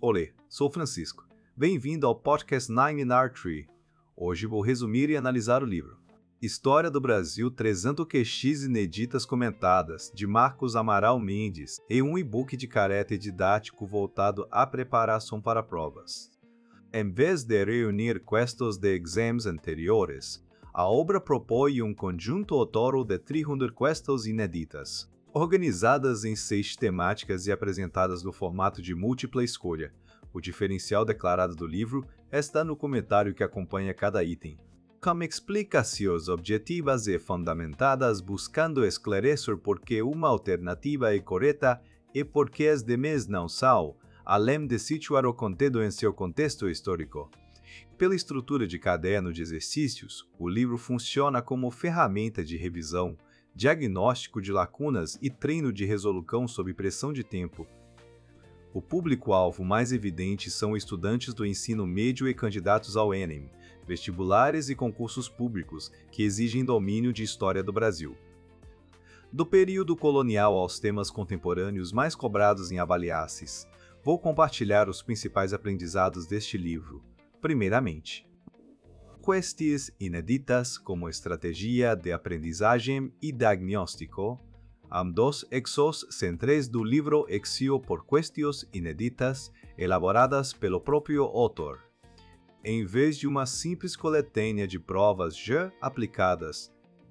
Olê, sou Francisco. Bem-vindo ao podcast 9 in R3. Hoje vou resumir e analisar o livro História do Brasil 300 QX ineditas comentadas, de Marcos Amaral Mendes, em um e-book de caráter didático voltado à preparação para provas. Em vez de reunir questos de exames anteriores, a obra propõe um conjunto autório de 300 questos inéditas, organizadas em 6 temáticas e apresentadas no formato de múltipla escolha. O diferencial declarado do livro está no comentário que acompanha cada item, com explicações objetivas e fundamentadas buscando esclarecer por que uma alternativa é correta e por que as demais não são, além de situar o conteúdo em seu contexto histórico. Pela estrutura de caderno de exercícios, o livro funciona como ferramenta de revisão, diagnóstico de lacunas e treino de resolução sob pressão de tempo. O público-alvo mais evidente são estudantes do ensino médio e candidatos ao Enem, vestibulares e concursos públicos que exigem domínio de história do Brasil. Do período colonial aos temas contemporâneos mais cobrados em avaliações, vou compartilhar os principais aprendizados deste livro. Primeiramente, questões inéditas como estratégia de aprendizagem e diagnóstico, ambos exos centrais do livro exio por questões inéditas elaboradas pelo próprio autor. Em vez de uma simples coletânea de provas já aplicadas,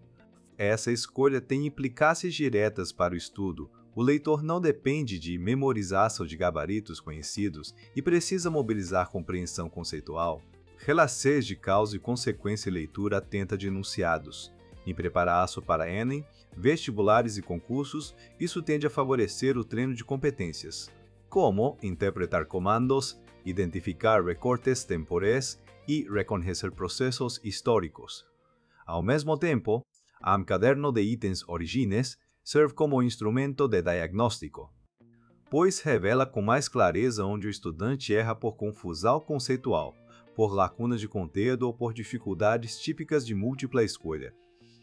essa escolha tem implicações diretas para o estudo. O leitor não depende de memorização de gabaritos conhecidos e precisa mobilizar compreensão conceitual, relações de causa e consequência e leitura atenta de enunciados. Em preparar-se para Enem, vestibulares e concursos, isso tende a favorecer o treino de competências, como interpretar comandos, identificar recortes temporais e reconhecer processos históricos. Ao mesmo tempo, um caderno de itens origines serve como instrumento de diagnóstico, pois revela com mais clareza onde o estudante erra por confusão conceitual, por lacunas de conteúdo ou por dificuldades típicas de múltipla escolha.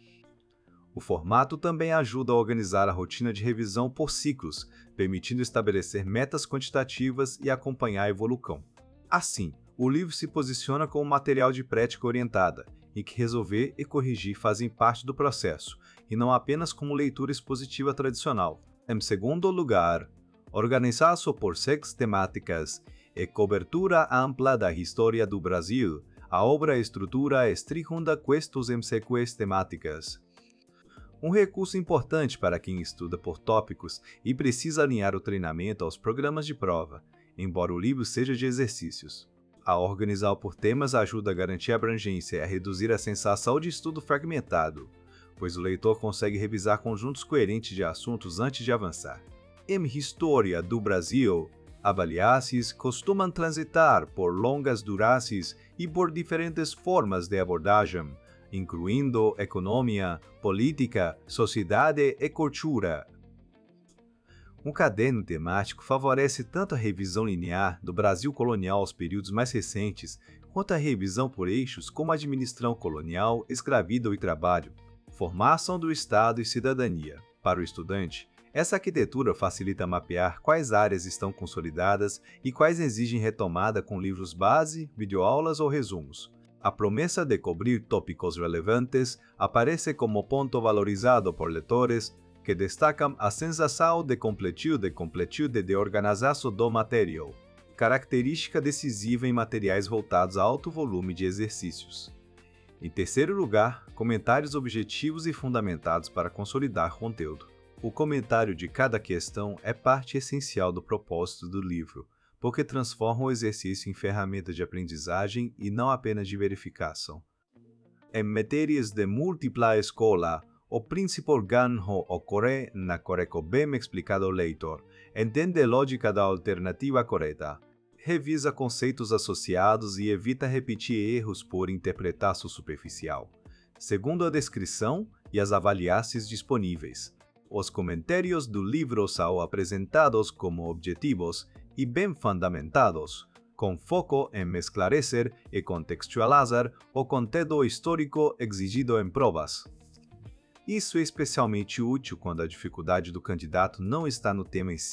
O formato também ajuda a organizar a rotina de revisão por ciclos, permitindo estabelecer metas quantitativas e acompanhar a evolução. Assim, o livro se posiciona como material de prática orientada, em que resolver e corrigir fazem parte do processo, e não apenas como leitura expositiva tradicional. Em segundo lugar, organizado por 6 temáticas e cobertura ampla da história do Brasil, a obra estrutura estricunda questos em 6 temáticas. Um recurso importante para quem estuda por tópicos e precisa alinhar o treinamento aos programas de prova, embora o livro seja de exercícios. A organizar por temas ajuda a garantir a abrangência e a reduzir a sensação de estudo fragmentado, pois o leitor consegue revisar conjuntos coerentes de assuntos antes de avançar. Em História do Brasil, avaliações costumam transitar por longas durações e por diferentes formas de abordagem, incluindo economia, política, sociedade e cultura. Um caderno temático favorece tanto a revisão linear do Brasil colonial aos períodos mais recentes, quanto a revisão por eixos como a administração colonial, escravidão e trabalho, formação do Estado e cidadania. Para o estudante, essa arquitetura facilita mapear quais áreas estão consolidadas e quais exigem retomada com livros base, videoaulas ou resumos. A promessa de cobrir tópicos relevantes aparece como ponto valorizado por leitores que destacam a sensação de completude de organização do material, característica decisiva em materiais voltados a alto volume de exercícios. Em terceiro lugar, comentários objetivos e fundamentados para consolidar conteúdo. O comentário de cada questão é parte essencial do propósito do livro, porque transforma o exercício em ferramenta de aprendizagem e não apenas de verificação. Em matérias de múltipla escolha, o principal ganho ocorre na correção bem explicada ao leitor, entende a lógica da alternativa correta, revisa conceitos associados e evita repetir erros por interpretação superficial, segundo a descrição e as avaliações disponíveis. Os comentários do livro são apresentados como objetivos e bem fundamentados, com foco em esclarecer e contextualizar o conteúdo histórico exigido em provas. Isso é especialmente útil quando a dificuldade do candidato não está no tema em si,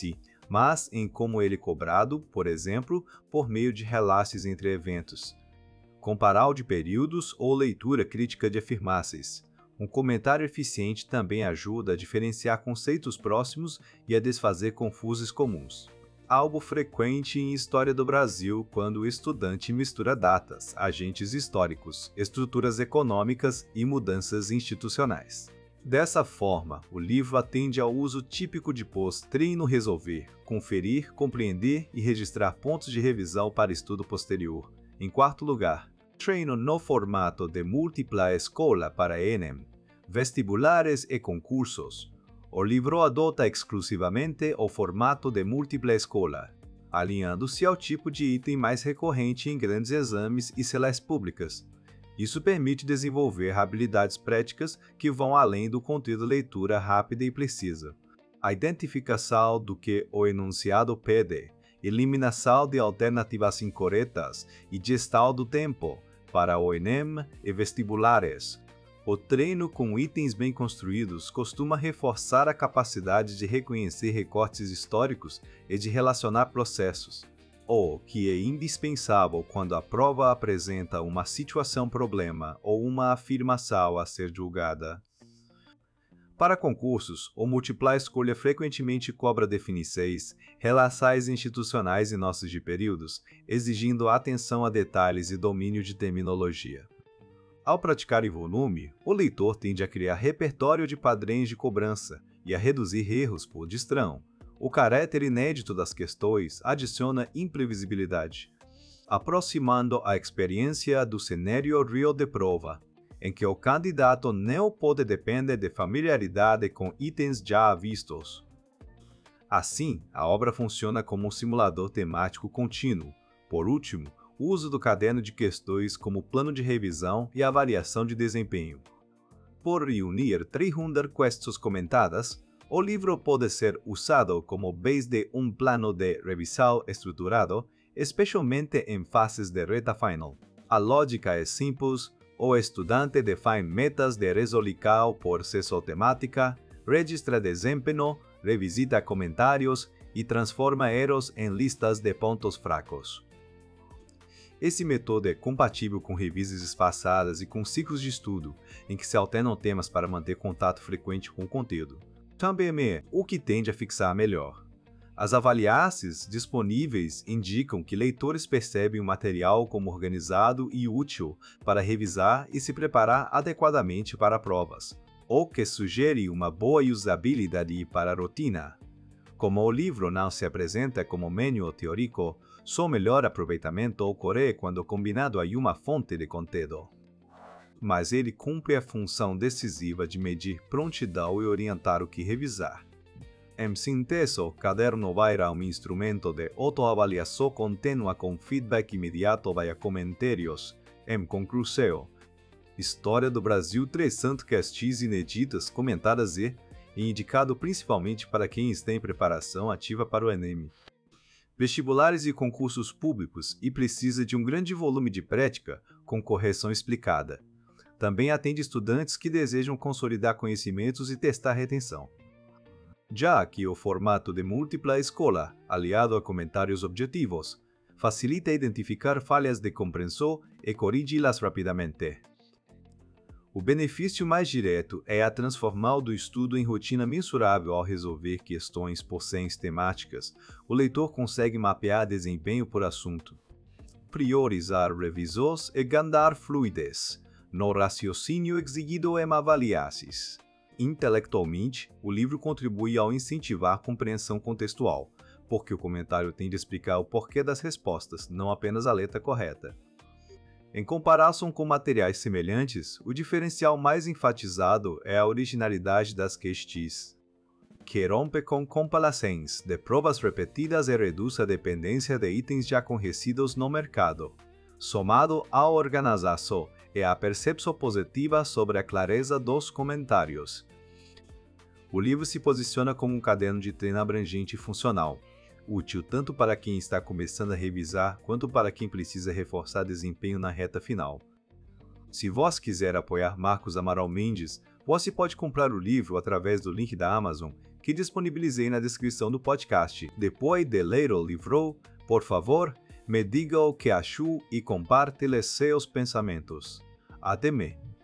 mas em como ele é cobrado, por exemplo, por meio de relatos entre eventos. Comparar de períodos ou leitura crítica de afirmáceis. Um comentário eficiente também ajuda a diferenciar conceitos próximos e a desfazer confusos comuns. Algo frequente em História do Brasil quando o estudante mistura datas, agentes históricos, estruturas econômicas e mudanças institucionais. Dessa forma, o livro atende ao uso típico de pôr treino resolver, conferir, compreender e registrar pontos de revisão para estudo posterior. Em quarto lugar, treino no formato de múltipla escola para Enem, vestibulares e concursos. O livro adota exclusivamente o formato de múltipla escola, alinhando-se ao tipo de item mais recorrente em grandes exames e seleções públicas. Isso permite desenvolver habilidades práticas que vão além do conteúdo de leitura rápida e precisa. A identificação do que o enunciado pede, eliminação de alternativas incorretas e gestão do tempo para o Enem e vestibulares. O treino com itens bem construídos costuma reforçar a capacidade de reconhecer recortes históricos e de relacionar processos, o que é indispensável quando a prova apresenta uma situação-problema ou uma afirmação a ser julgada. Para concursos, o múltipla escolha frequentemente cobra definições, relações institucionais e nossos de períodos, exigindo atenção a detalhes e domínio de terminologia. Ao praticar em volume, o leitor tende a criar repertório de padrões de cobrança e a reduzir erros por distrão. O caráter inédito das questões adiciona imprevisibilidade, aproximando a experiência do cenário real de prova, em que o candidato não pode depender de familiaridade com itens já vistos. Assim, a obra funciona como um simulador temático contínuo. Por último, o uso do caderno de questões como plano de revisão e avaliação de desempenho. Por reunir 300 questões comentadas, o livro pode ser usado como base de um plano de revisão estruturado, especialmente em fases de reta final. A lógica é simples, o estudante define metas de resolução por sessão temática, registra desempenho, revisita comentários e transforma erros em listas de pontos fracos. Esse método é compatível com revistas espaçadas e com ciclos de estudo, em que se alternam temas para manter contato frequente com o conteúdo. Também é o que tende a fixar melhor. As avaliações disponíveis indicam que leitores percebem o material como organizado e útil para revisar e se preparar adequadamente para provas, o que sugere uma boa usabilidade para a rotina. Como o livro não se apresenta como manual teórico, seu melhor aproveitamento ocorre quando combinado a uma fonte de conteúdo. Mas ele cumpre a função decisiva de medir prontidão e orientar o que revisar. Em síntese, o caderno vai ser um instrumento de autoavaliação contínua com feedback imediato via comentários. Em conclusão, História do Brasil 300 questões inéditas comentadas e indicado principalmente para quem está em preparação ativa para o Enem, vestibulares e concursos públicos e precisa de um grande volume de prática com correção explicada. Também atende estudantes que desejam consolidar conhecimentos e testar retenção. Já que o formato de múltipla escola, aliado a comentários objetivos, facilita identificar falhas de compreensão e corrigi-las rapidamente. O benefício mais direto é a transformar do estudo em rotina mensurável ao resolver questões porções temáticas. O leitor consegue mapear desempenho por assunto, priorizar revisões e ganhar fluidez no raciocínio exigido em avaliações. Intelectualmente, o livro contribui ao incentivar a compreensão contextual, porque o comentário tem de explicar o porquê das respostas, não apenas a letra correta. Em comparação com materiais semelhantes, o diferencial mais enfatizado é a originalidade das questões, que rompe com comparações de provas repetidas e reduz a dependência de itens já conhecidos no mercado, somado à organização e à percepção positiva sobre a clareza dos comentários. O livro se posiciona como um caderno de treino abrangente e funcional, útil tanto para quem está começando a revisar quanto para quem precisa reforçar desempenho na reta final. Se vós quiser apoiar Marcos Amaral Mendes, você pode comprar o livro através do link da Amazon, que disponibilizei na descrição do podcast. Depois de ler o livro, por favor, me diga o que achou e compartilhe seus pensamentos. Até me.